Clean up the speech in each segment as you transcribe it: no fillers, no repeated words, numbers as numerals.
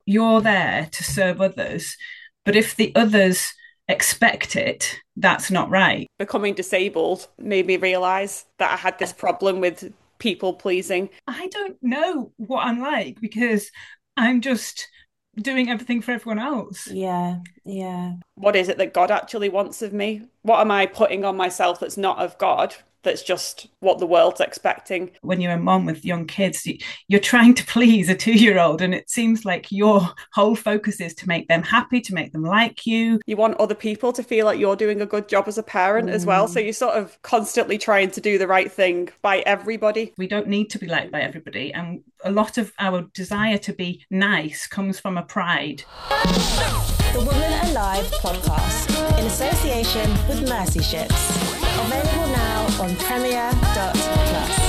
you're there to serve others, but if the others expect it, that's not right. Becoming disabled made me realize that I had this problem with people pleasing. I don't know what I'm like because I'm just doing everything for everyone else. Yeah, yeah. What is it that God actually wants of me? What am I putting on myself that's not of God? That's just what the world's expecting. When you're a mom with young kids, you're trying to please a 2-year-old, and it seems like your whole focus is to make them happy, to make them like you. You want other people to feel like you're doing a good job as a parent as well. So Mm. you're sort of constantly trying to do the right thing by everybody. We don't need to be liked by everybody, and a lot of our desire to be nice comes from a pride. The Woman Alive podcast in association with Mercy Ships. Available now on Premier.plus.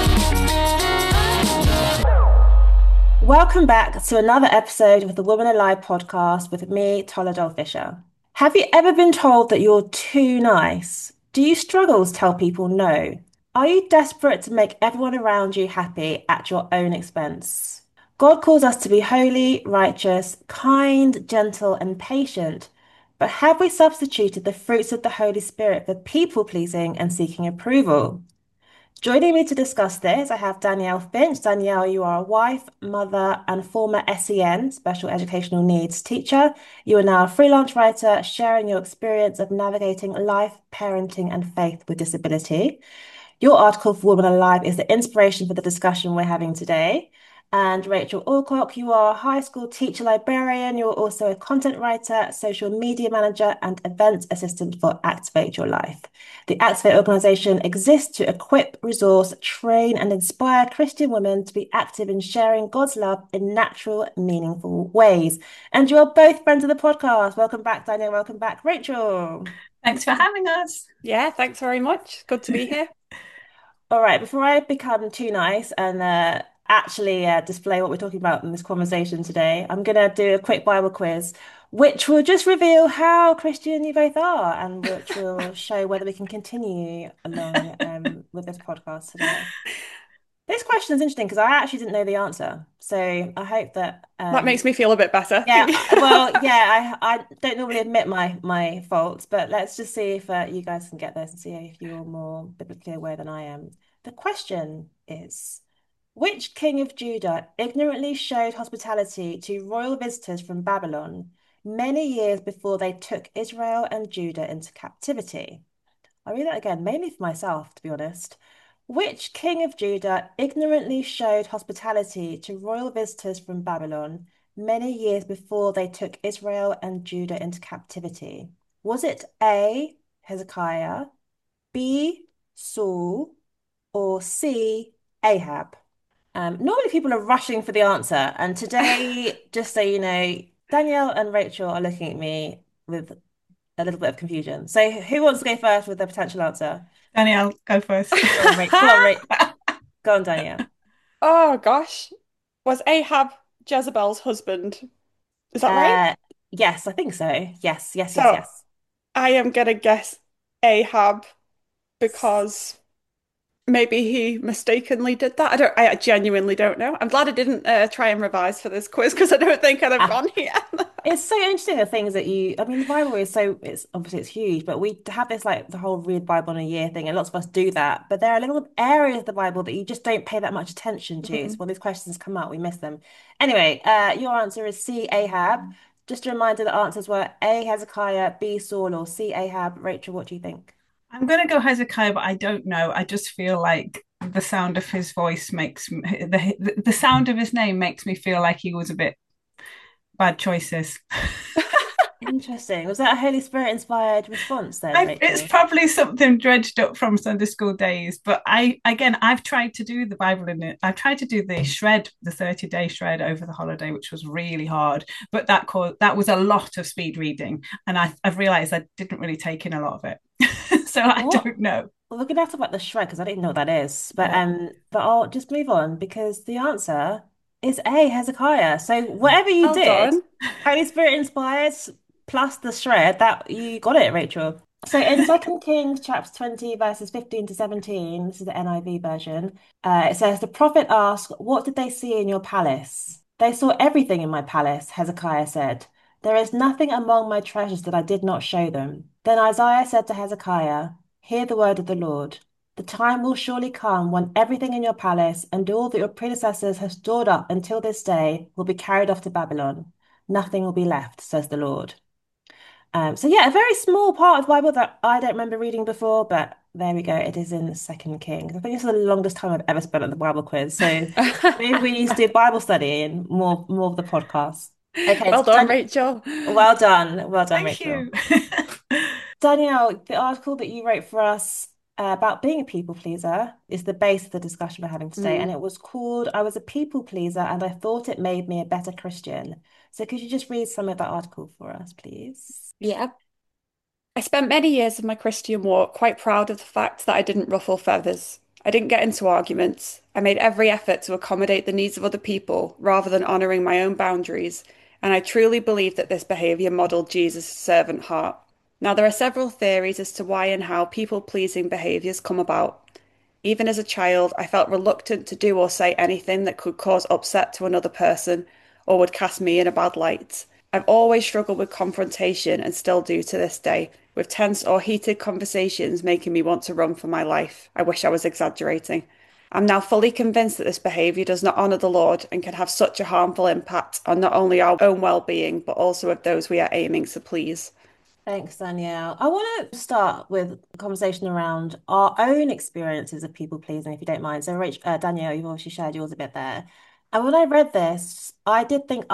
Welcome back to another episode of the Woman Alive podcast with me, Tola Fisher. Have you ever been told that you're too nice? Do you struggle to tell people no? Are you desperate to make everyone around you happy at your own expense? God calls us to be holy, righteous, kind, gentle, and patient. But have we substituted the fruits of the Holy Spirit for people pleasing and seeking approval? Joining me to discuss this, I have Danielle Finch. Danielle, you are a wife, mother, and former SEN, special educational needs teacher. You are now a freelance writer, sharing your experience of navigating life, parenting, and faith with disability. Your article for Women Alive is the inspiration for the discussion we're having today. And Rachel Alcock, you are a high school teacher librarian. You're also a content writer, social media manager, and event assistant for Activate Your Life. The Activate organization exists to equip, resource, train, and inspire Christian women to be active in sharing God's love in natural, meaningful ways. And you are both friends of the podcast. Welcome back, Daniel. Welcome back, Rachel. Thanks for having us. Yeah, thanks very much. Good to be here. All right, before I become too nice and actually display what we're talking about in this conversation today, I'm going to do a quick Bible quiz, which will just reveal how Christian you both are and which will show whether we can continue along with this podcast today. This question is interesting because I actually didn't know the answer. So I hope that That makes me feel a bit better. yeah, well, yeah, I don't normally admit my faults, but let's just see if you guys can get this and see if you're more biblically aware than I am. The question is, which king of Judah ignorantly showed hospitality to royal visitors from Babylon many years before they took Israel and Judah into captivity? I'll read that again, mainly for myself, to be honest. Which king of Judah ignorantly showed hospitality to royal visitors from Babylon many years before they took Israel and Judah into captivity? Was it A, Hezekiah, B, Saul, or C, Ahab? Normally people are rushing for the answer, and today, just so you know, Danielle and Rachel are looking at me with a little bit of confusion. So who wants to go first with the potential answer? Danielle, go first. Go on, Rach. Go on, Rach. Go on, Danielle. Oh gosh. Was Ahab Jezebel's husband? Is that right? Uh, yes, I think so. Yes, yes, yes, So yes. I am gonna guess Ahab because maybe he mistakenly did that. I genuinely don't know. I'm glad I didn't try and revise for this quiz because I don't think I'd have Ah, gone here. it's so interesting the things that you, I mean, the Bible is so, it's obviously it's huge, but we have this like the whole read Bible in a year thing, and lots of us do that. But there are little areas of the Bible that you just don't pay that much attention to. So Mhm. when these questions come out, we miss them. Anyway, your answer is C, Ahab. Just a reminder the answers were A, Hezekiah, B, Saul, or C, Ahab. Rachel, what do you think? I'm going to go Hezekiah, but I don't know. I just feel like the sound of his voice makes the sound of his name makes me feel like he was a bit bad choices. Interesting. Was that a Holy Spirit inspired response then, It's Rachel? probably something dredged up from Sunday school days, but I've tried to do the Bible in it. I've tried to do the shred, the 30-day shred over the holiday, which was really hard. But that was a lot of speed reading, and I've realised I didn't really take in a lot of it, so I What? don't know. Well, we're gonna have to talk about the shred because I don't even know what that is. Yeah. But I'll just move on because the answer is A, Hezekiah. So whatever you Well did, done. Holy Spirit inspired plus the shred, that you got it, Rachel. So in Second Kings chapter 20, verses 15 to 17, this is the NIV version, it says the prophet asked, what did they see in your palace? They saw everything in my palace, Hezekiah said. There is nothing among my treasures that I did not show them. Then Isaiah said to Hezekiah, hear the word of the Lord. The time will surely come when everything in your palace and all that your predecessors have stored up until this day will be carried off to Babylon. Nothing will be left, says the Lord. So yeah, a very small part of the Bible that I don't remember reading before, but there we go. It is in the Second Kings. I think it's the longest time I've ever spent on the Bible quiz. So maybe we need to do Bible study and more of the podcast. Okay, Well so done, Rachel. well done, Thank Rachel. you. Danielle, the article that you wrote for us about being a people pleaser is the base of the discussion we're having today, and Mm, it was called "I was a people pleaser and I thought it made me a better Christian." So could you just read some of that article for us, please? yeah. I spent many years of my Christian walk quite proud of the fact that I didn't ruffle feathers. I didn't get into arguments. I made every effort to accommodate the needs of other people rather than honoring my own boundaries, and I truly believe that this behavior modeled Jesus' servant heart. Now, there are several theories as to why and how people-pleasing behaviors come about. Even as a child, I felt reluctant to do or say anything that could cause upset to another person or would cast me in a bad light. I've always struggled with confrontation and still do to this day, with tense or heated conversations making me want to run for my life. I wish I was exaggerating. I'm now fully convinced that this behaviour does not honour the Lord and can have such a harmful impact on not only our own well-being, but also of those we are aiming to please. Thanks, Danielle. I want to start with a conversation around our own experiences of people pleasing, if you don't mind. So, Danielle, you've obviously shared yours a bit there. And when I read this, I did think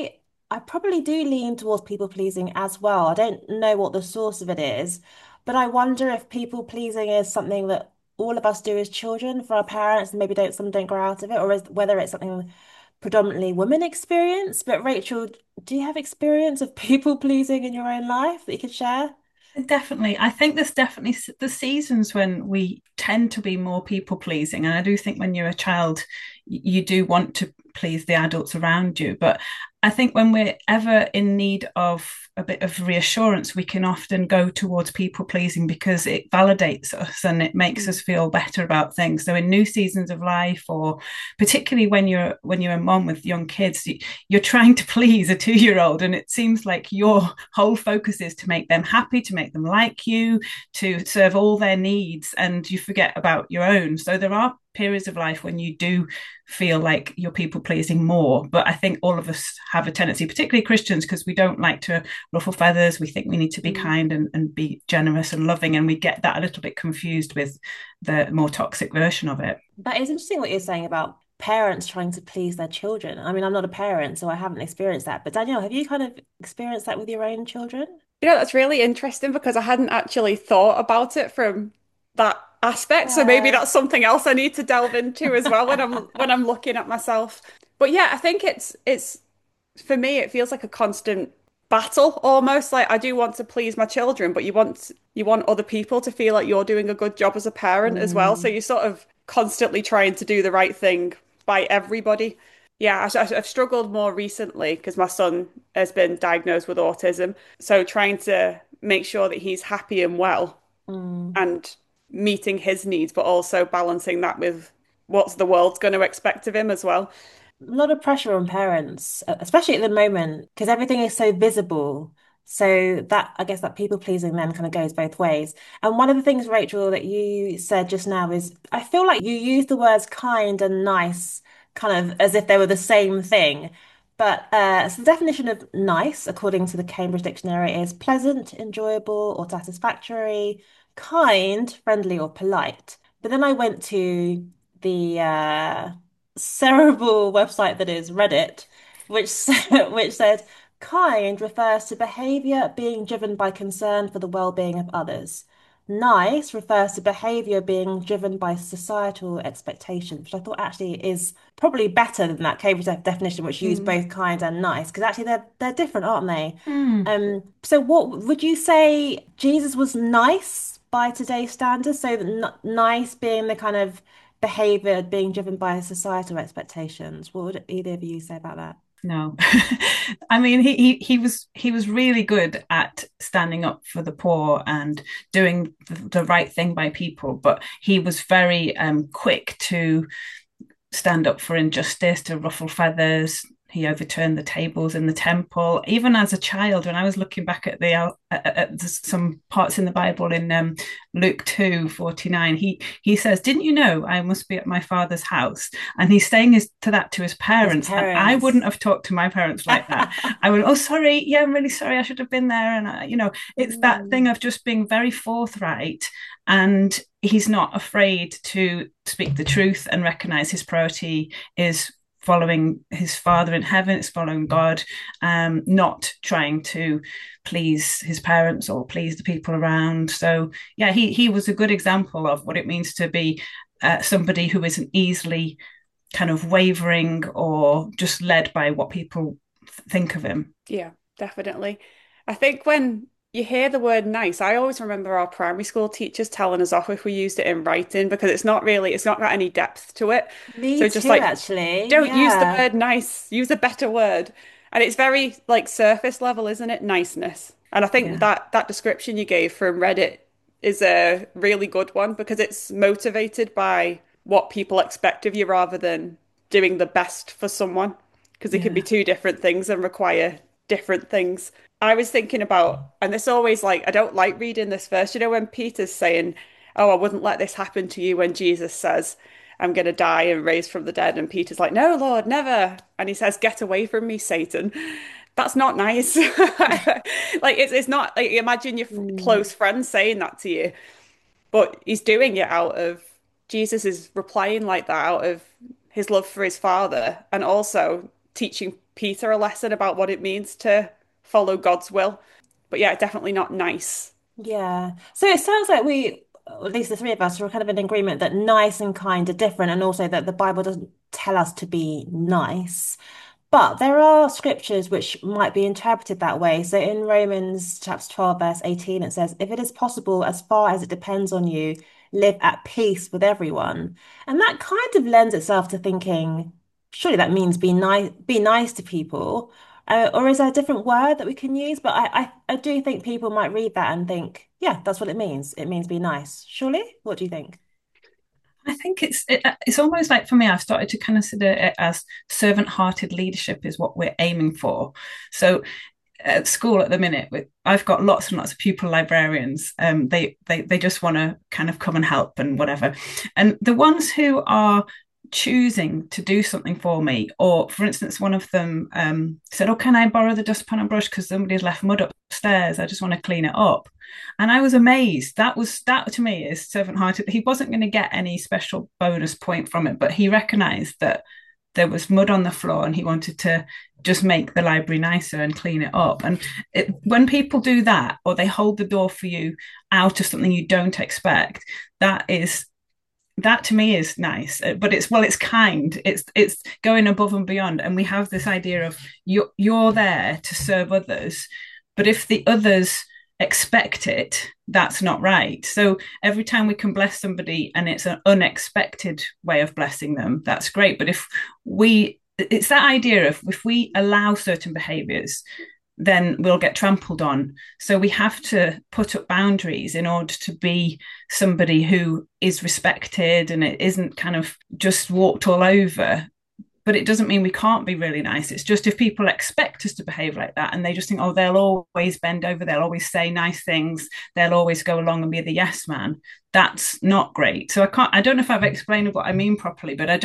I probably do lean towards people pleasing as well. I don't know what the source of it is, but I wonder if people pleasing is something that all of us do as children for our parents, and maybe some don't grow out of it, or is whether it's something predominantly women experience. But Rachel, do you have experience of people pleasing in your own life that you could share? Definitely. I think there's definitely the seasons when we tend to be more people pleasing. And I do think when you're a child, you do want to please the adults around you. But I think when we're ever in need of a bit of reassurance, we can often go towards people pleasing because it validates us and it makes us Mm, feel better about things. So in new seasons of life, or particularly when you're a mom with young kids, you're trying to please a 2 year old, and it seems like your whole focus is to make them happy, to make them like you, to serve all their needs, and you forget about your own. So there are periods of life when you do feel like you're people pleasing more. But I think all of us have a tendency, particularly Christians, because we don't like to ruffle feathers. We think we need to be mm. kind and be generous and loving. And we get that a little bit confused with the more toxic version of it. That is interesting what you're saying about parents trying to please their children. I mean, I'm not a parent, so I haven't experienced that. But Danielle, have you kind of experienced that with your own children? You know, that's really interesting because I hadn't actually thought about it from that aspect. So maybe Yeah. that's something else I need to delve into as well when I'm looking at myself. But yeah, I think it's for me it feels like a constant battle almost. Like I do want to please my children, but you want other people to feel like you're doing a good job as a parent as well. So Mm. you're sort of constantly trying to do the right thing by everybody. Yeah, I've struggled more recently because my son has been diagnosed with autism. So trying to make sure that he's happy and well Mm. and meeting his needs, but also balancing that with what's the world's going to expect of him as well. A lot of pressure on parents, especially at the moment, because everything is so visible. So that I guess that people pleasing then kind of goes both ways. And one of the things, Rachel, that you said just now is I feel like you use the words kind and nice kind of as if they were the same thing. But so the definition of nice, according to the Cambridge Dictionary, is pleasant, enjoyable, or satisfactory, kind, friendly, or polite. But then I went to the cerebral website that is Reddit, which said kind refers to behavior being driven by concern for the well-being of others. Nice refers to behavior being driven by societal expectations, which I thought actually is probably better than that Cambridge definition, which used Mm. both kind and nice, because actually they're different, aren't they? Mm. So what would you say Jesus was nice by today's standards? So nice being the kind of behavior being driven by societal expectations. What would either of you say about that? No. I mean he was really good at standing up for the poor and doing the right thing by people, but he was very quick to stand up for injustice, to ruffle feathers, he overturned the tables in the temple. Even as a child, when I was looking back at some parts in the Bible in Luke 2:49, he says, "Didn't you know I must be at my father's house?" And he's saying to his His parents. And I wouldn't parents. have talked to my parents like that. I would, "Oh, sorry, yeah, I'm really sorry. I should have been there." And it's that thing Mm, of just being very forthright, and he's not afraid to speak the truth and recognize his priority is following his father in heaven, it's following God, not trying to please his parents or please the people around. So yeah, he was a good example of what it means to be somebody who isn't easily kind of wavering or just led by what people think of him. Yeah, definitely. I think when you hear the word nice, I always remember our primary school teachers telling us off if we used it in writing because it's not got any depth to it. me So just too, like, actually. don't use the Yeah. word nice, use a better word. And it's very like surface level, isn't it? Niceness. And I think Yeah, that description you gave from Reddit is a really good one because it's motivated by what people expect of you rather than doing the best for someone because it can be yeah. two different things and require different things. I was thinking about, and this always like, I don't like reading this verse, when Peter's saying, "Oh, I wouldn't let this happen to you," when Jesus says, "I'm going to die and raise from the dead." And Peter's like, "No, Lord, never." And he says, "Get away from me, Satan." That's not nice. Like it's not like imagine your Mm, close friend saying that to you, but he's doing it out of Jesus is replying like that out of his love for his father and also teaching Peter a lesson about what it means to follow God's will. But yeah, definitely not nice. yeah. So it sounds like at least the three of us, are kind of in agreement that nice and kind are different, and also that the Bible doesn't tell us to be nice. But there are scriptures which might be interpreted that way. So in Romans chapter 12, verse 18, it says, "If it is possible, as far as it depends on you, live at peace with everyone." And that kind of lends itself to thinking, surely that means be nice to people. Or is there a different word that we can use? But I do think people might read that and think, yeah, that's what it means. It means be nice. Surely? What do you think? I think it's almost like for me, I've started to consider it as servant-hearted leadership is what we're aiming for. So at school at the minute, I've got lots and lots of pupil librarians. They just want to kind of come and help and whatever. And the ones who are choosing to do something for me, or for instance, one of them said, "Oh, can I borrow the dustpan and brush because somebody's left mud upstairs? I just want to clean it up." And I was amazed. That to me is servant hearted. He wasn't going to get any special bonus point from it, but he recognized that there was mud on the floor and he wanted to just make the library nicer and clean it up. And when people do that or they hold the door for you out of something you don't expect, that is that to me is nice. But it's kind, it's going above and beyond. And we have this idea of you're there to serve others, but if the others expect it, that's not right. So every time we can bless somebody and it's an unexpected way of blessing them, that's great. But if we it's that idea of if we allow certain behaviors, then we'll get trampled on. So we have to put up boundaries in order to be somebody who is respected and it isn't kind of just walked all over. But it doesn't mean we can't be really nice. It's just if people expect us to behave like that and they just think, oh, they'll always bend over, they'll always say nice things, they'll always go along and be the yes man. That's not great. So I don't know if I've explained what I mean properly, but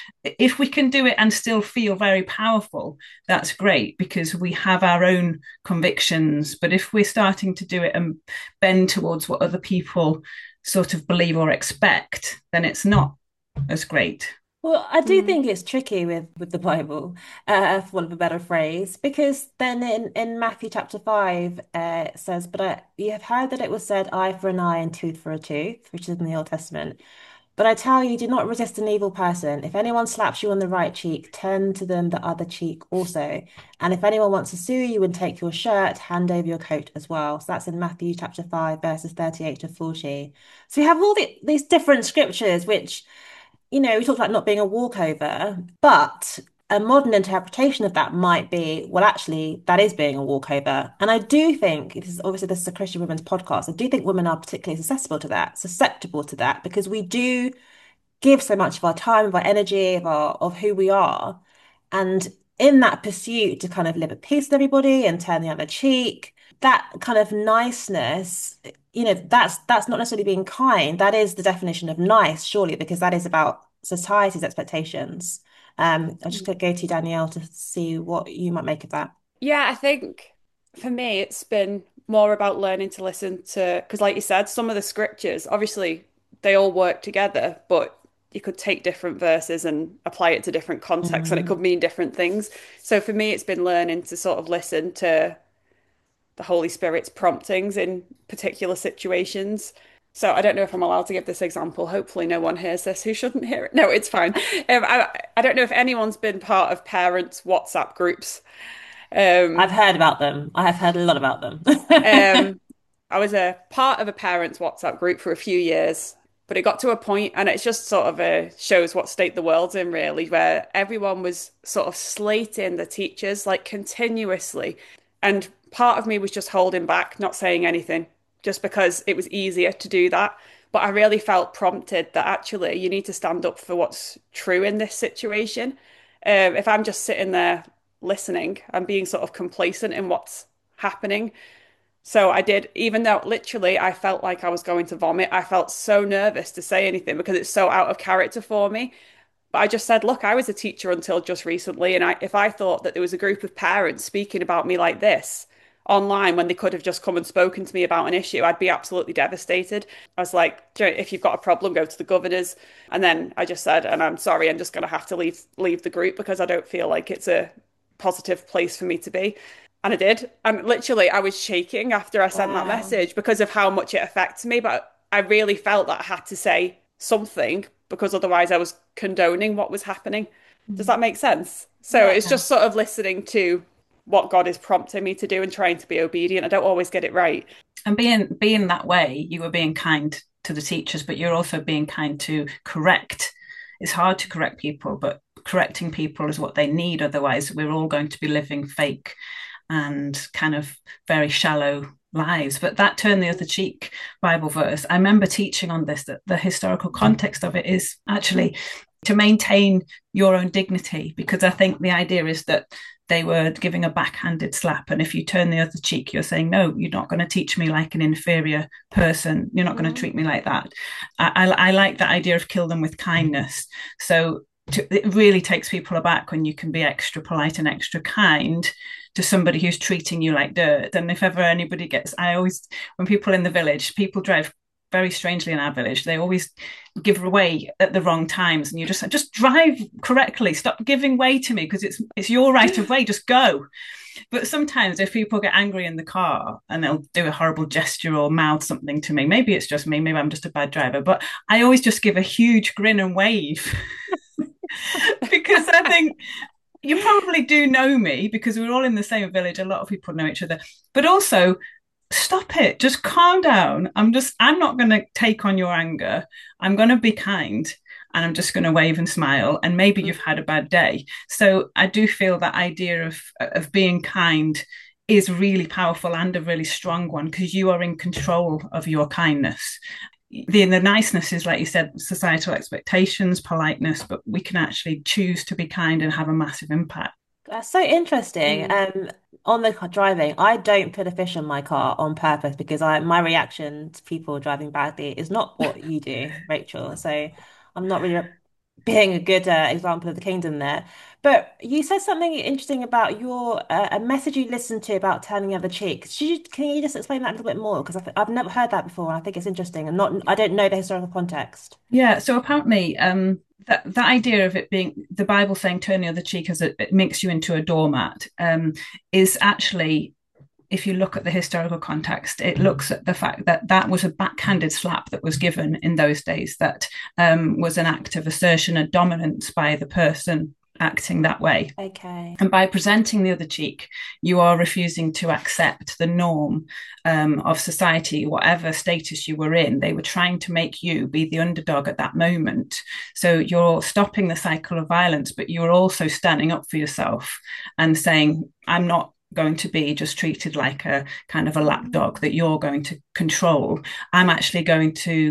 if we can do it and still feel very powerful, that's great because we have our own convictions. But if we're starting to do it and bend towards what other people sort of believe or expect, then it's not as great. Well, I do Mm. think it's tricky with the Bible, for want of a better phrase, because then in Matthew chapter 5, it says, "But you have heard that it was said, eye for an eye and tooth for a tooth," which is in the Old Testament. "But I tell you, do not resist an evil person. If anyone slaps you on the right cheek, turn to them the other cheek also. And if anyone wants to sue you and take your shirt, hand over your coat as well." So that's in Matthew chapter 5, verses 38 to 40. So we have all these different scriptures, which we talked about not being a walkover, but a modern interpretation of that might be, well, actually, that is being a walkover. And I do think, this is a Christian women's podcast, I do think women are particularly susceptible to that, because we do give so much of our time, of our energy, of who we are. And in that pursuit to kind of live at peace with everybody and turn the other cheek, that kind of niceness, that's not necessarily being kind. That is the definition of nice, surely, because that is about society's expectations. I'll just go to Danielle to see what you might make of that. Yeah, I think for me, it's been more about learning to listen to, because like you said, some of the scriptures, obviously, they all work together, but you could take different verses and apply it to different contexts, and it could Mm. mean different things. So for me, it's been learning to sort of listen to the Holy Spirit's promptings in particular situations. So I don't know if I'm allowed to give this example. Hopefully, no one hears this who shouldn't hear it. No, it's fine. I don't know if anyone's been part of parents' WhatsApp groups. I've Um, heard about them. I have heard a lot about them. um, I was a part of a parents' WhatsApp group for a few years, but it got to a point, and it's just sort of shows what state the world's in, really, where everyone was sort of slating the teachers like continuously. And part of me was just holding back, not saying anything, just because it was easier to do that. But I really felt prompted that actually you need to stand up for what's true in this situation. If I'm just sitting there listening, I'm being sort of complacent in what's happening. So I did, even though literally I felt like I was going to vomit. I felt so nervous to say anything because it's so out of character for me. But I just said, look, I was a teacher until just recently, and if I thought that there was a group of parents speaking about me like this online when they could have just come and spoken to me about an issue, I'd be absolutely devastated. I was like, if you've got a problem, go to the governors. And then I just said, and I'm sorry, I'm just going to have to leave the group because I don't feel like it's a positive place for me to be. And I did. And literally, I was shaking after I sent that Wow. message because of how much it affects me. But I really felt that I had to say something because otherwise I was condoning what was happening. Does that make sense? So Yeah. it's just sort of listening to what God is prompting me to do and trying to be obedient. I don't always get it right. And being that way, you were being kind to the teachers, but you're also being kind to correct. It's hard to correct people, but correcting people is what they need. Otherwise, we're all going to be living fake and kind of very shallow lives. But that turn the other cheek Bible verse, I remember teaching on this, that the historical context of it is actually to maintain your own dignity, because I think the idea is that they were giving a backhanded slap. And if you turn the other cheek, you're saying, no, you're not going to teach me like an inferior person. You're not going to Mm. treat me like that. I like that idea of kill them with kindness. So it really takes people aback when you can be extra polite and extra kind to somebody who's treating you like dirt. And if ever anybody gets, I always, when people in the village, people drive very strangely in our village, they always give way at the wrong times, and you just drive correctly, stop giving way to me because it's your right of way, just go. But sometimes if people get angry in the car and they'll do a horrible gesture or mouth something to me, maybe it's just me, maybe I'm just a bad driver, but I always just give a huge grin and wave because I think you probably do know me because we're all in the same village. A lot of people know each other, but also stop it. Just calm down. I'm not going to take on your anger. I'm going to be kind and I'm just going to wave and smile. And maybe you've had a bad day. So I do feel that idea of being kind is really powerful and a really strong one because you are in control of your kindness. The niceness is, like you said, societal expectations, politeness, but we can actually choose to be kind and have a massive impact. That's so interesting. Mm. On the driving, I don't put a fish in my car on purpose because my reaction to people driving badly is not what you do, Rachel. So I'm not really being a good example of the kingdom there. But you said something interesting about your a message you listened to about turning the other cheek. Can you just explain that a little bit more? Because I've never heard that before, and I think it's interesting, and not I don't know the historical context. Yeah, so apparently, that idea of it being the Bible saying turn the other cheek as it makes you into a doormat is actually, if you look at the historical context, it looks at the fact that that was a backhanded slap that was given in those days, that was an act of assertion and dominance by the person acting that way. Okay. And by presenting the other cheek, you are refusing to accept the norm of society, whatever status you were in. They were trying to make you be the underdog at that moment. So you're stopping the cycle of violence, but you're also standing up for yourself and saying, I'm not going to be just treated like a kind of a lapdog that you're going to control. I'm actually going to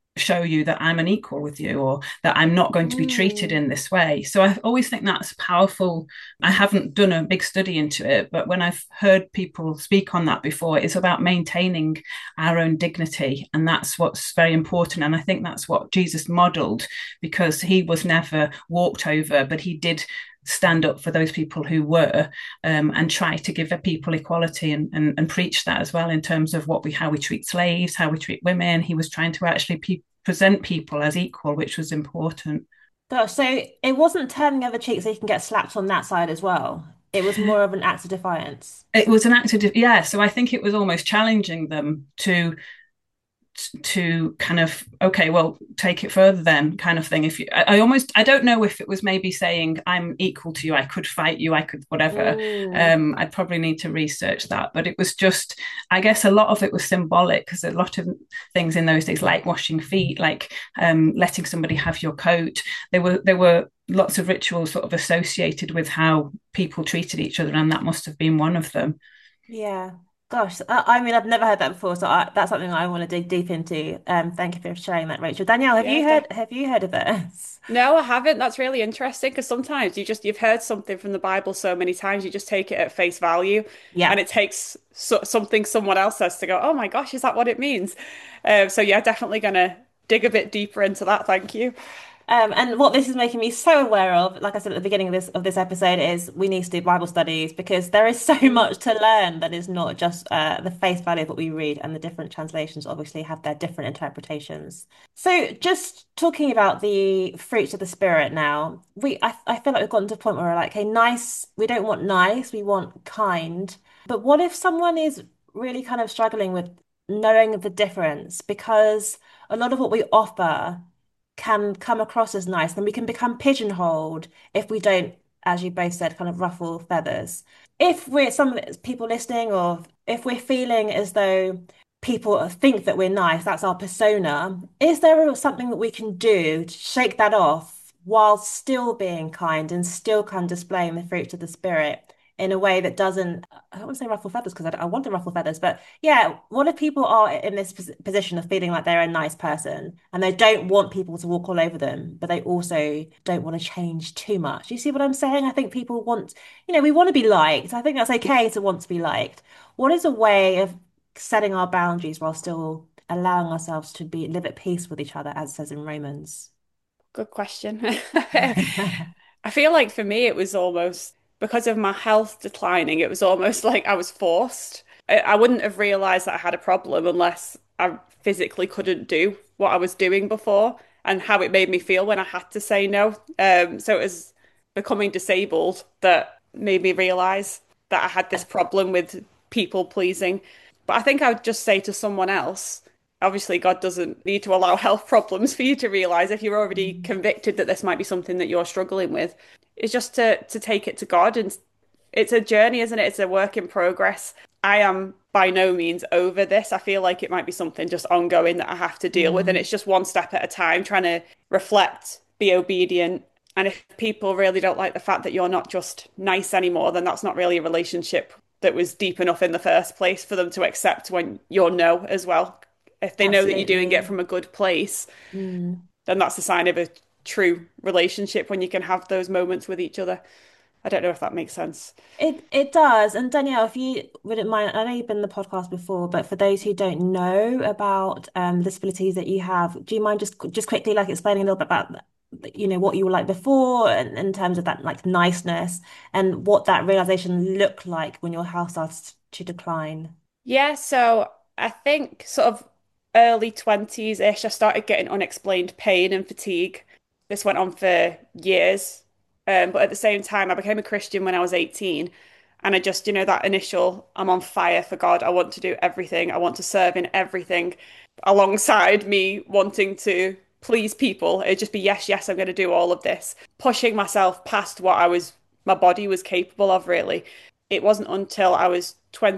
show you that I'm an equal with you, or that I'm not going to be treated Mm. in this way. So I always think that's powerful. I haven't done a big study into it, but when I've heard people speak on that before, it's about maintaining our own dignity. And that's what's very important. And I think that's what Jesus modeled, because he was never walked over, but he did stand up for those people who were, and try to give people equality, and preach that as well, in terms of how we treat slaves, how we treat women. He was trying to actually present people as equal, which was important. Gosh, so it wasn't turning the other cheek so you can get slapped on that side as well. It was more of an act of defiance. It was an act of, yeah. So I think it was almost challenging them to kind of, okay, well, take it further then, kind of thing. If you, I don't know if it was maybe saying I'm equal to you, I could fight you, I could whatever. Mm, I'd probably need to research that, but it was just, I guess a lot of it was symbolic, because a lot of things in those days, like washing feet, like letting somebody have your coat, there were lots of rituals sort of associated with how people treated each other, and that must have been one of them. yeah. Gosh, I mean, I've never heard that before, so that's something I want to dig deep into. Thank you for sharing that, Rachel. Danielle, have Yeah, you heard have you heard of this? no, I haven't. That's really interesting because sometimes you've heard something from the Bible so many times you just take it at face value, and Yeah. it takes something someone else says to go, "Oh my gosh, is that what it means?" So yeah, definitely gonna dig a bit deeper into that. Thank you. And what this is making me so aware of, like I said at the beginning of this episode, is we need to do Bible studies because there is so Mm. much to learn that is not just the face value of what we read, and the different translations obviously have their different interpretations. So, just talking about the fruits of the spirit now, I feel like we've gotten to a point where we're like, okay, nice. We don't want nice, we want kind. But what if someone is really kind of struggling with knowing the difference? Because a lot of what we offer can come across as nice, then we can become pigeonholed if we don't, as you both said, kind of ruffle feathers. If we're some people listening, or if we're feeling as though people think that we're nice, that's our persona, is there something that we can do to shake that off while still being kind and still kind of displaying the fruits of the spirit in a way that doesn't, I don't want to say ruffle feathers because I want to ruffle feathers, but yeah, what if people are in this position of feeling like they're a nice person and they don't want people to walk all over them, but they also don't want to change too much? You see what I'm saying? I think people want, we want to be liked. I think that's okay to want to be liked. What is a way of setting our boundaries while still allowing ourselves to live at peace with each other, as it says in Romans? Good question. I feel like for me, it was almost because of my health declining, it was almost like I was forced. I wouldn't have realized that I had a problem unless I physically couldn't do what I was doing before and how it made me feel when I had to say no. So it was becoming disabled that made me realize that I had this problem with people pleasing. But I think I would just say to someone else, obviously God doesn't need to allow health problems for you to realize if you're already convicted that this might be something that you're struggling with. It's just to take it to God, and it's a journey, isn't it? It's a work in progress. I am by no means over this. I feel like it might be something just ongoing that I have to deal with, and Mm. it's just one step at a time, trying to reflect, be obedient. And if people really don't like the fact that you're not just nice anymore, then that's not really a relationship that was deep enough in the first place for them to accept when you're no as well. If they know that you're doing it Absolutely. from a good place, Mm. then that's a sign of a true relationship when you can have those moments with each other. I don't know if that makes sense. It does. And Danielle, if you wouldn't mind, I know you've been in the podcast before, but for those who don't know about the disabilities that you have, do you mind just quickly like explaining a little bit about what you were like before, and in terms of that like niceness, and what that realization looked like when your health starts to decline? Yeah, so I think sort of early 20s-ish, I started getting unexplained pain and fatigue. This went on for years. But at the same time, I became a Christian when I was 18. And I just, that initial, I'm on fire for God. I want to do everything. I want to serve in everything alongside me wanting to please people. It'd just be, yes, yes, I'm going to do all of this. Pushing myself past what my body was capable of, really. It wasn't until I was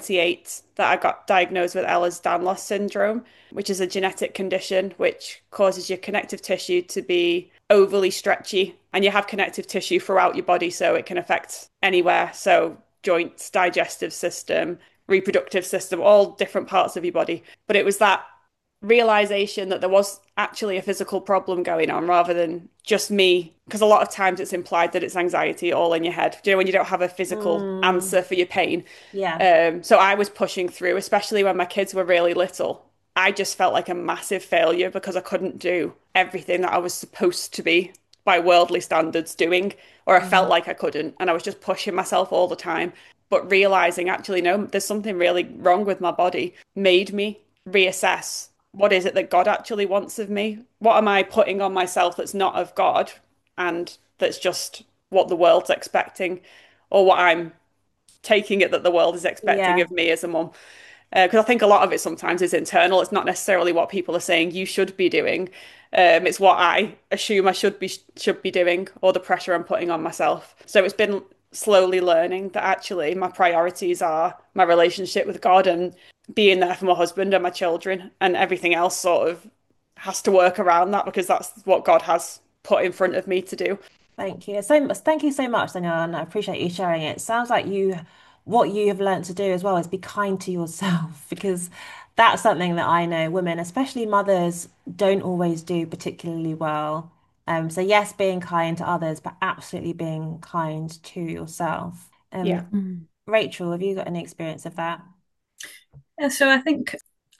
28 that I got diagnosed with Ehlers-Danlos syndrome, which is a genetic condition which causes your connective tissue to be overly stretchy. And you have connective tissue throughout your body, so it can affect anywhere. So joints, digestive system, reproductive system, all different parts of your body. But it was that realization that there was actually a physical problem going on rather than just me. Because a lot of times it's implied that it's anxiety all in your head. Do you know when you don't have a physical Mm, answer for your pain? yeah. So I was pushing through, especially when my kids were really little. I just felt like a massive failure because I couldn't do everything that I was supposed to be by worldly standards doing, or I felt Mm, like I couldn't, and I was just pushing myself all the time. But realizing actually, no, there's something really wrong with my body made me reassess what is it that God actually wants of me? What am I putting on myself that's not of God and that's just what the world's expecting, or what I'm taking it that the world is expecting yeah. of me as a mum? Because I think a lot of it sometimes is internal. It's not necessarily what people are saying you should be doing. It's what I assume I should be doing, or the pressure I'm putting on myself. So it's been slowly learning that actually my priorities are my relationship with God and being there for my husband and my children, and everything else sort of has to work around that because that's what God has put in front of me to do. Thank you. Thank you so much, Danielle, and I appreciate you sharing it. Sounds like what you have learned to do as well is be kind to yourself because that's something that I know women, especially mothers, don't always do particularly well. So yes, being kind to others, but absolutely being kind to yourself. Yeah. Mm. Rachel, have you got any experience of that? Yeah, so I think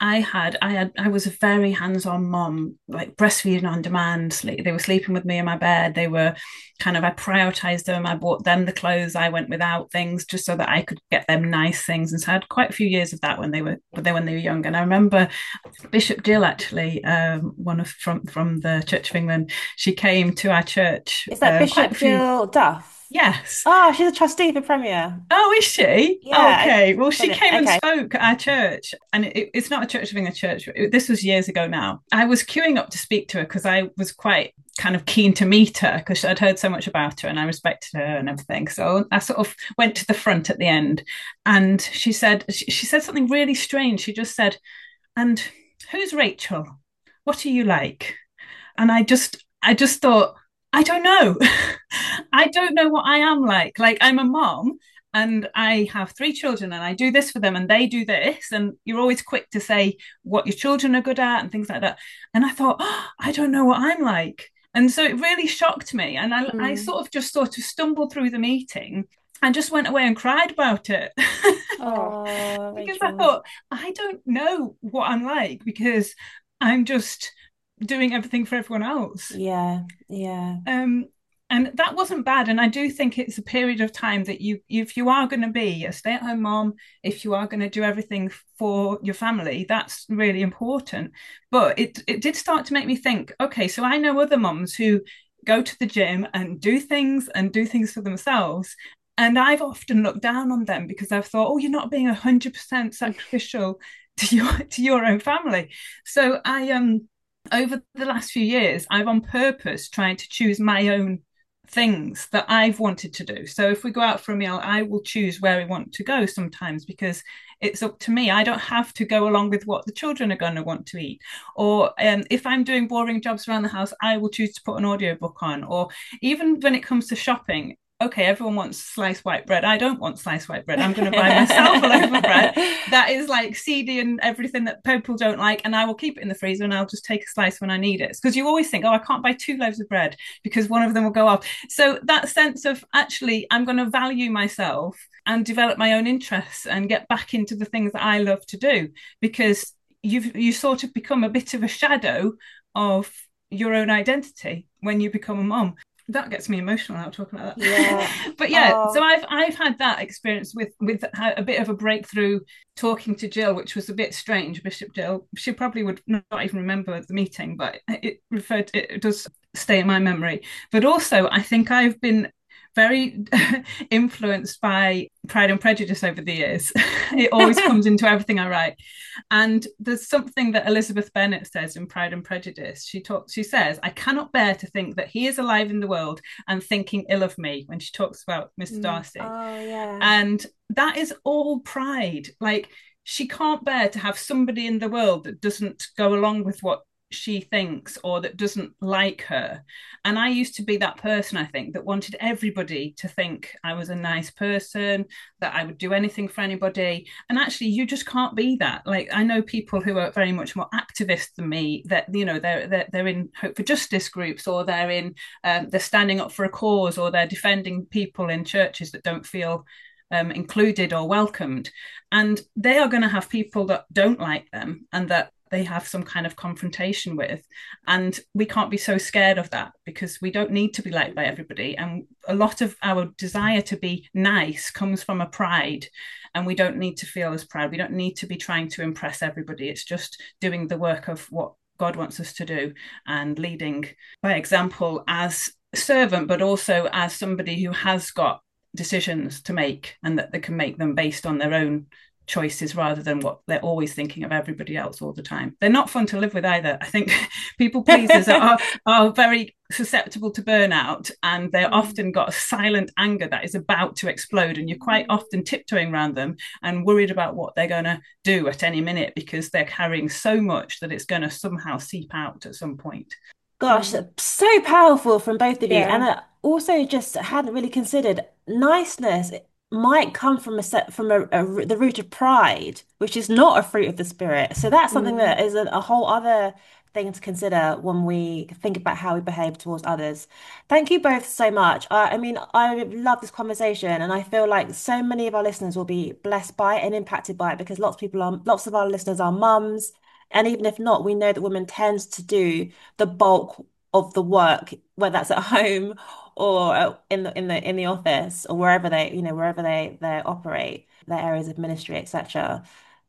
I was a very hands-on mom, like breastfeeding on demand. They were sleeping with me in my bed. They were kind of I prioritized them. I bought them the clothes. I went without things just so that I could get them nice things. And so I had quite a few years of that when they were young. And I remember Bishop Jill actually, one of from the Church of England. She came to our church Is that quite a Bishop few. Jill Duff? Yes. Oh, she's a trustee for Premier. Oh, is she? Yeah, Okay. Well, she brilliant. came and Okay. spoke at our church, and it's not a Church of England church. This was years ago now. I was queuing up to speak to her because I was quite kind of keen to meet her because I'd heard so much about her and I respected her and everything. So I sort of went to the front at the end, and she said something really strange. She just said, "And who's Rachel? What are you like?" And I just thought, I don't know. I don't know what I am like. Like I'm a mom and I have three children and I do this for them and they do this. And you're always quick to say what your children are good at and things like that. And I thought, oh, I don't know what I'm like. And so it really shocked me. And I Mm. sort of stumbled through the meeting and just went away and cried about it. Oh, Oh, Because I Rachel. thought, I don't know what I'm like because I'm just doing everything for everyone else. Yeah, yeah. Um, and that wasn't bad. And I do think it's a period of time that if you are going to be a stay-at-home mom, if you are going to do everything for your family, that's really important. But it did start to make me think, okay, so I know other moms who go to the gym and do things for themselves. And I've often looked down on them because I've thought, oh, you're not being 100% sacrificial to your own family. So I over the last few years, I've on purpose tried to choose my own things that I've wanted to do. So if we go out for a meal, I will choose where we want to go sometimes because it's up to me. I don't have to go along with what the children are going to want to eat. Or if I'm doing boring jobs around the house, I will choose to put an audiobook on. Or even when it comes to shopping, okay, everyone wants sliced white bread. I don't want sliced white bread. I'm going to buy myself a loaf of bread that is like seedy and everything that people don't like, and I will keep it in the freezer and I'll just take a slice when I need it. Because you always think, oh, I can't buy two loaves of bread because one of them will go off. So that sense of actually, I'm going to value myself and develop my own interests and get back into the things that I love to do because you sort of become a bit of a shadow of your own identity when you become a mom. That gets me emotional now talking about Yeah. that. But yeah, so Oh, I've had that experience with a bit of a breakthrough talking to Jill, which was a bit strange. Bishop Jill, she probably would not even remember the meeting, but it does stay in my memory. But also, I think I've been very influenced by Pride and Prejudice over the years. It always comes into everything I write. And there's something that Elizabeth Bennet says in Pride and Prejudice. She says, I cannot bear to think that he is alive in the world and thinking ill of me when she talks about Mr. Darcy. oh yeah. And that is all pride. Like she can't bear to have somebody in the world that doesn't go along with what she thinks or that doesn't like her. And I used to be that person, I think, that wanted everybody to think I was a nice person, that I would do anything for anybody. And actually, you just can't be that. Like, I know people who are very much more activist than me, that, you know, they're in Hope for Justice groups, or they're standing up for a cause, or they're defending people in churches that don't feel included or welcomed. And they are going to have people that don't like them and that they have some kind of confrontation with. And we can't be so scared of that, because we don't need to be liked by everybody. And a lot of our desire to be nice comes from a pride. And we don't need to feel as proud. We don't need to be trying to impress everybody. It's just doing the work of what God wants us to do, and leading by example as a servant, but also as somebody who has got decisions to make, and that they can make them based on their own choices rather than what they're always thinking of everybody else all the time. They're not fun to live with either. I think people pleasers are very susceptible to burnout, and they're often got a silent anger that is about to explode, and you're quite often tiptoeing around them and worried about what they're going to do at any minute, because they're carrying so much that it's going to somehow seep out at some point. Gosh, so powerful from both of you. And Yeah. I also just hadn't really considered niceness might come from the root of pride, which is not a fruit of the spirit. So that's something that Mm. is a whole other thing to consider when we think about how we behave towards others. Thank you both so much. I mean, I love this conversation, and I feel like so many of our listeners will be blessed by it and impacted by it, because lots of our listeners are mums. And even if not, we know that women tends to do the bulk of the work, whether that's at home or in the office, or wherever they operate, their areas of ministry, etc.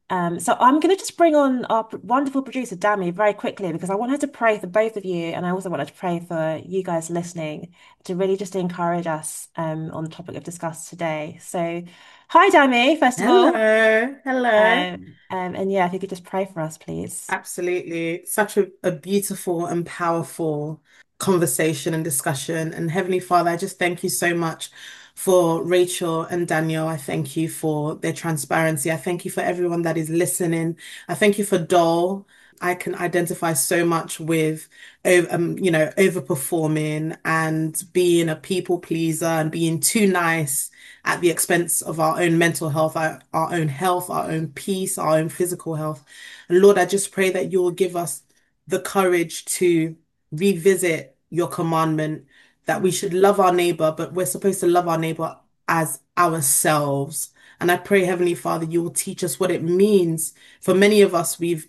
So I'm going to just bring on our wonderful producer Dami very quickly, because I want her to pray for both of you, and I also want her to pray for you guys listening, to really just encourage us on the topic we've discussed today. So, hi Dami, first of all. Hello, hello. And yeah, if you could just pray for us, please. Absolutely. Such a beautiful and powerful conversation and discussion. And Heavenly Father, I just thank you so much for Rachel and Daniel. I thank you for their transparency. I thank you for everyone that is listening. I thank you for Dol. I can identify so much with, overperforming and being a people pleaser and being too nice at the expense of our own mental health, our own health, our own peace, our own physical health. And Lord, I just pray that you will give us the courage to revisit your commandment that we should love our neighbor, but we're supposed to love our neighbor as ourselves. And I pray, Heavenly Father, you will teach us what it means. For many of us, we've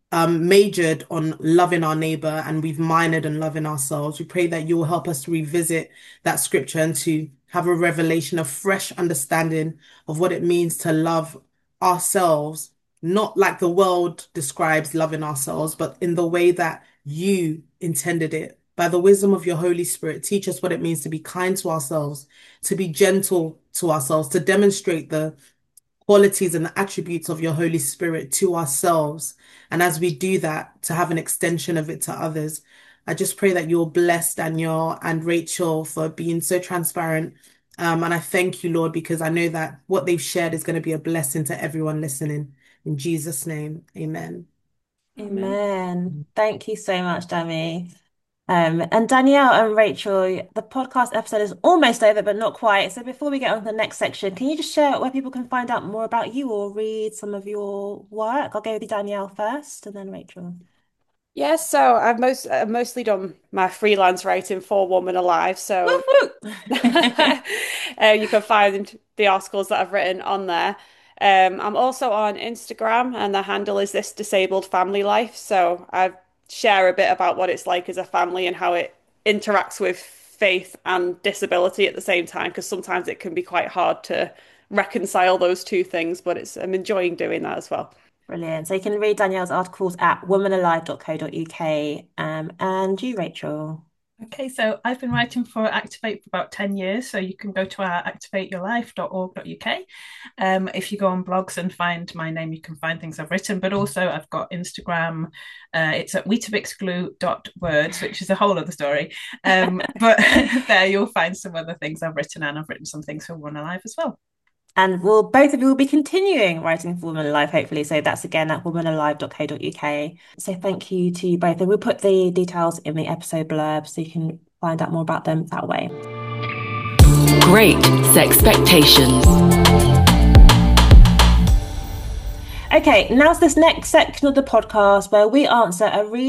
majored on loving our neighbor and we've minored on loving ourselves. We pray that you will help us to revisit that scripture and to have a revelation, a fresh understanding of what it means to love ourselves, not like the world describes loving ourselves, but in the way that you intended it. By the wisdom of your Holy Spirit, teach us what it means to be kind to ourselves, to be gentle to ourselves, to demonstrate the qualities and the attributes of your Holy Spirit to ourselves. And as we do that, to have an extension of it to others. I just pray that you'll bless Daniel and Rachel for being so transparent. And I thank you, Lord, because I know that what they've shared is going to be a blessing to everyone listening. In Jesus' name, amen. Amen. Amen. Thank you so much, Dami. And Danielle and Rachel, the podcast episode is almost over, but not quite. So before we get on to the next section, can you just share where people can find out more about you or read some of your work? I'll go with you, Danielle, first, and then Rachel. Yeah, so I've mostly done my freelance writing for Woman Alive. So Woo woo! you can find the articles that I've written on there. I'm also on Instagram, and the handle is This Disabled Family Life. So I share a bit about what it's like as a family and how it interacts with faith and disability at the same time, because sometimes it can be quite hard to reconcile those two things, but I'm enjoying doing that as well. Brilliant. So you can read Danielle's articles at womanalive.co.uk. And you, Rachel. Okay, so I've been writing for Activate for about 10 years. So you can go to our activateyourlife.org.uk. If you go on blogs and find my name, you can find things I've written. But also, I've got Instagram. It's at weetabixglue.words, which is a whole other story. But there you'll find some other things I've written, and I've written some things for One Alive as well. And both of you will be continuing writing for Women Alive, hopefully. So that's again at womanalive.co.uk. So thank you to you both. And we'll put the details in the episode blurb so you can find out more about them that way. Great Sexpectations. Okay, now's this next section of the podcast where we answer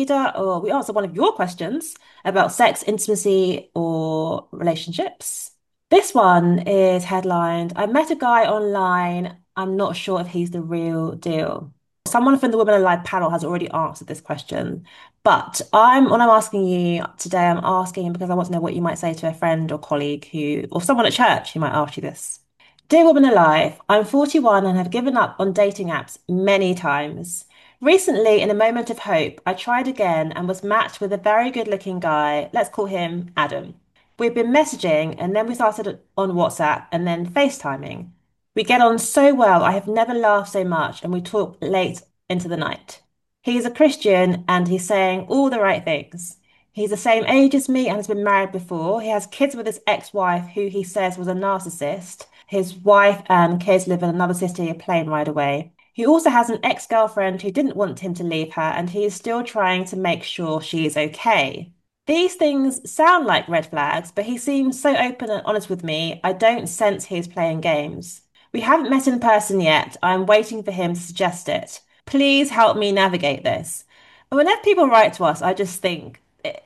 we answer one of your questions about sex, intimacy, or relationships. This one is headlined, I met a guy online. I'm not sure if he's the real deal. Someone from the Women Alive panel has already answered this question, but when I'm asking you today, I'm asking because I want to know what you might say to a friend or colleague or someone at church who might ask you this. Dear Woman Alive, I'm 41 and have given up on dating apps many times. Recently, in a moment of hope, I tried again and was matched with a very good-looking guy. Let's call him Adam. We've been messaging and then we started on WhatsApp and then FaceTiming. We get on so well, I have never laughed so much, and we talk late into the night. He's a Christian and he's saying all the right things. He's the same age as me and has been married before. He has kids with his ex-wife, who he says was a narcissist. His wife and kids live in another city a plane ride away. He also has an ex-girlfriend who didn't want him to leave her, and he is still trying to make sure she is okay. These things sound like red flags, but he seems so open and honest with me, I don't sense he's playing games. We haven't met in person yet. I'm waiting for him to suggest it. Please help me navigate this. And whenever people write to us, I just think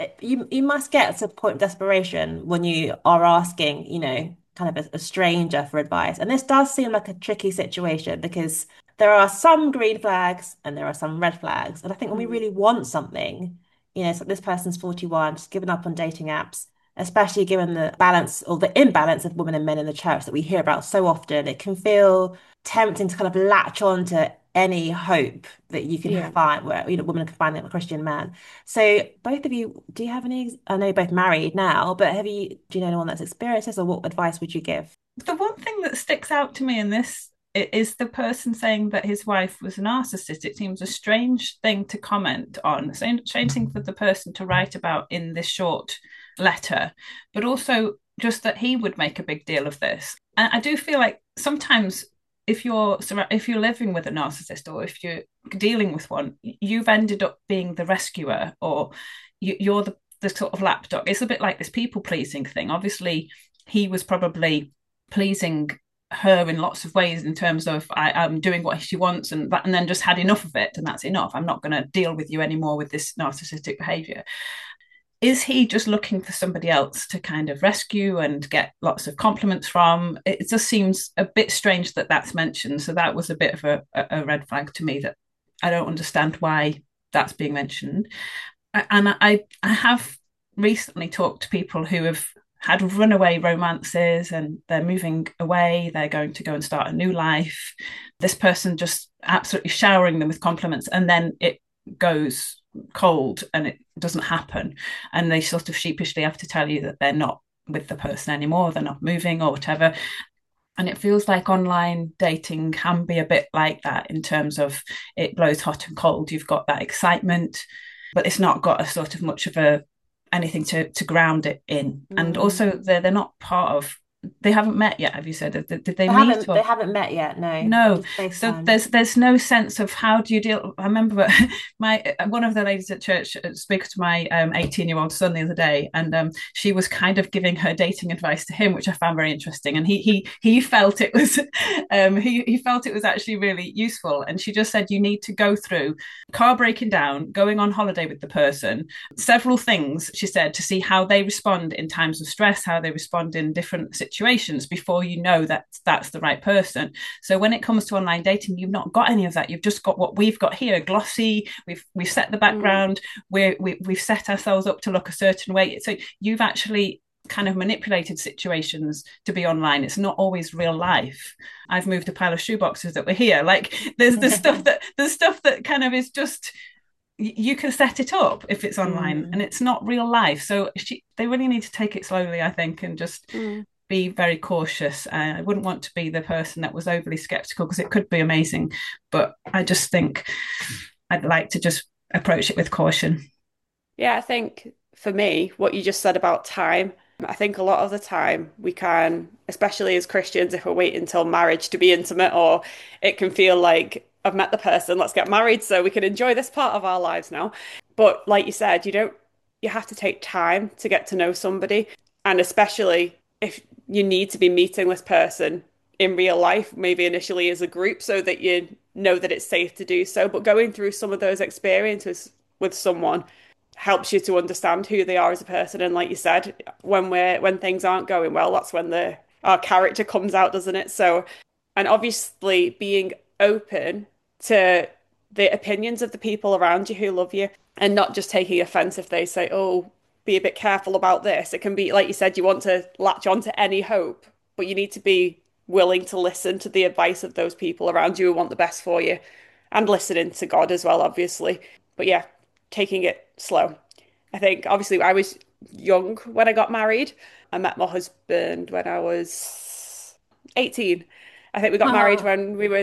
you must get to a point of desperation when you are asking, kind of a stranger for advice. And this does seem like a tricky situation because there are some green flags and there are some red flags. And I think when we really want something, so this person's 41, just given up on dating apps, especially given the balance or the imbalance of women and men in the church that we hear about so often, it can feel tempting to kind of latch on to any hope that you can find where women can find a Christian man. So both of you, do you have any? I know you're both married now, but do you know anyone that's experienced this, or what advice would you give? The one thing that sticks out to me in this is the person saying that his wife was a narcissist. It seems a strange thing to comment on, a strange thing for the person to write about in this short letter, but also just that he would make a big deal of this. And I do feel like sometimes if you're living with a narcissist or if you're dealing with one, you've ended up being the rescuer, or you're the sort of lapdog. It's a bit like this people pleasing thing. Obviously, he was probably pleasing her in lots of ways in terms of I'm doing what she wants and then just had enough of it, and that's enough. I'm not going to deal with you anymore with this narcissistic behavior. Is he just looking for somebody else to kind of rescue and get lots of compliments from? It just seems a bit strange that that's mentioned. So that was a bit of a red flag to me, that I don't understand why that's being mentioned. And I have recently talked to people who have had runaway romances and they're moving away, they're going to go and start a new life. This person just absolutely showering them with compliments, and then it goes cold and it doesn't happen. And they sort of sheepishly have to tell you that they're not with the person anymore, they're not moving or whatever. And it feels like online dating can be a bit like that in terms of it blows hot and cold. You've got that excitement, but it's not got a sort of much of anything to ground it in. And also they're not part of, they haven't met yet, have you said? Did they meet? They haven't met yet, no. No. So there's no sense of how do you deal. I remember one of the ladies at church spoke to my 18-year-old son the other day, and she was kind of giving her dating advice to him, which I found very interesting. And he felt it was he felt it was actually really useful. And she just said you need to go through car breaking down, going on holiday with the person, several things, she said, to see how they respond in times of stress, how they respond in different situations before you know that that's the right person. So when it comes to online dating, you've not got any of that. You've just got what we've got here, glossy. We've set the background. We've set ourselves up to look a certain way. So you've actually kind of manipulated situations to be online. It's not always real life. I've moved a pile of shoeboxes that were here. Like there's stuff that kind of is just, you can set it up if it's online and it's not real life. So they really need to take it slowly, I think, and just be very cautious. I wouldn't want to be the person that was overly skeptical, because it could be amazing, but I just think I'd like to just approach it with caution. Yeah, I think for me, what you just said about time, I think a lot of the time we can, especially as Christians, if we're waiting until marriage to be intimate, or it can feel like I've met the person, let's get married so we can enjoy this part of our lives now. But like you said, you have to take time to get to know somebody. And especially if you need to be meeting this person in real life, maybe initially as a group, so that you know that it's safe to do so. But going through some of those experiences with someone helps you to understand who they are as a person. And like you said, when things aren't going well, that's when our character comes out, doesn't it? So, and obviously being open to the opinions of the people around you who love you, and not just taking offense if they say, oh, be a bit careful about this. It can be, like you said, you want to latch on to any hope, but you need to be willing to listen to the advice of those people around you who want the best for you, and listening to God as well, obviously. But yeah, taking it slow. I think obviously I was young when I got married. I met my husband when I was 18. I think we got married Oh,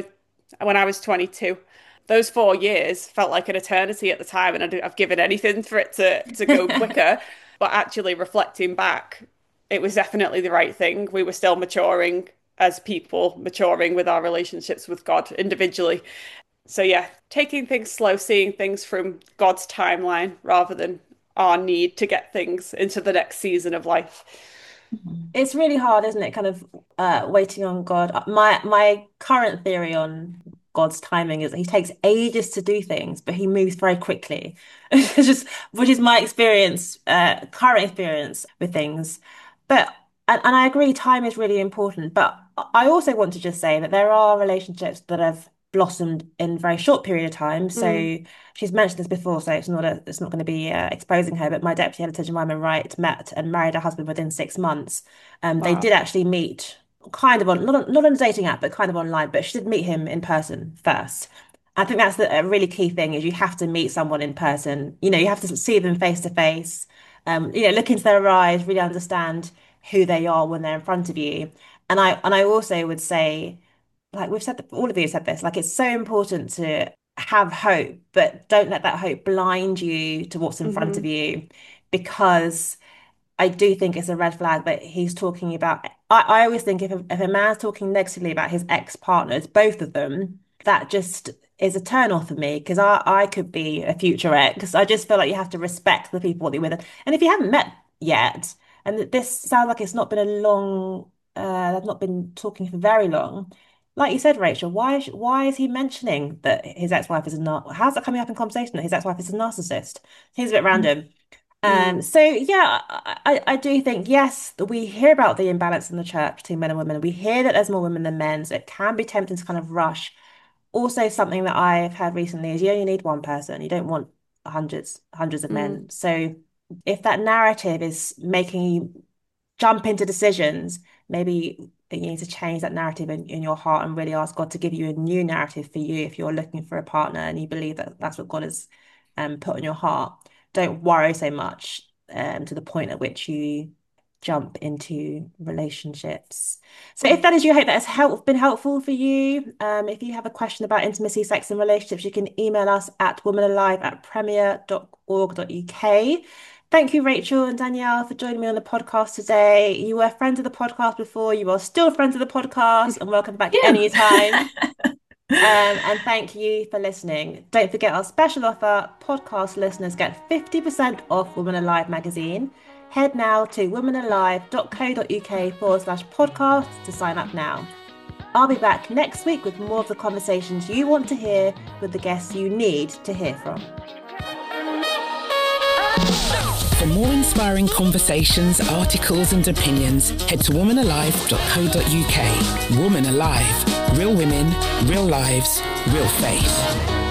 when I was 22. Those 4 years felt like an eternity at the time, and I've given anything for it to go quicker. But actually reflecting back, it was definitely the right thing. We were still maturing as people, maturing with our relationships with God individually. So yeah, taking things slow, seeing things from God's timeline rather than our need to get things into the next season of life. it's really hard, isn't it? Kind of waiting on God. My current theory on God's timing is that he takes ages to do things, but he moves very quickly. It's just, which is my experience, current experience with things. But and I agree, time is really important. But I also want to just say that there are relationships that have blossomed in a very short period of time. Mm, So she's mentioned this before, so it's not going to be exposing her. But my deputy editor Jemima Wright met and married her husband within 6 months. They wow. did actually meet kind of on not on a dating app, but kind of online. But she did meet him in person first. I think that's a really key thing is you have to meet someone in person. You have to see them face to face. Look into their eyes, really understand who they are when they're in front of you. And I also would say, like we've said, all of you have said this, like it's so important to have hope, but don't let that hope blind you to what's in front of Hmm. you, because I do think it's a red flag that he's talking about. I always think if a man's talking negatively about his ex-partners, both of them, that just is a turn off for me because I could be a future ex. I just feel like you have to respect the people that you're with. And if you haven't met yet, and this sounds like it's not been a long, I've not been talking for very long. Like you said, Rachel, why is he mentioning that his ex-wife is a how's that coming up in conversation that his ex-wife is a narcissist? Seems a bit random. Mm, So yeah, I do think yes, we hear about the imbalance in the church between men and women. We hear that there's more women than men, so it can be tempting to kind of rush. Also, something that I've heard recently is you only need one person. You don't want hundreds of mm, men. So if that narrative is making you jump into decisions, maybe you need to change that narrative in your heart and really ask God to give you a new narrative for you if you're looking for a partner and you believe that that's what God has put on your heart. Don't worry so much to the point at which you jump into relationships. So if mm. that is your hope that has been helpful for you, if you have a question about intimacy, sex and relationships, you can email us at womanalive@premier.org.uk. Thank you, Rachel and Danielle, for joining me on the podcast today. You were friends of the podcast before, you are still friends of the podcast, and welcome back Yeah. anytime. And thank you for listening. Don't forget our special offer. Podcast listeners get 50% off Woman Alive magazine. Head now to womanalive.co.uk/podcast to sign up now. I'll be back next week with more of the conversations you want to hear with the guests you need to hear from. For more inspiring conversations, articles, and opinions, head to womanalive.co.uk. Woman Alive. Real women, real lives, real faith.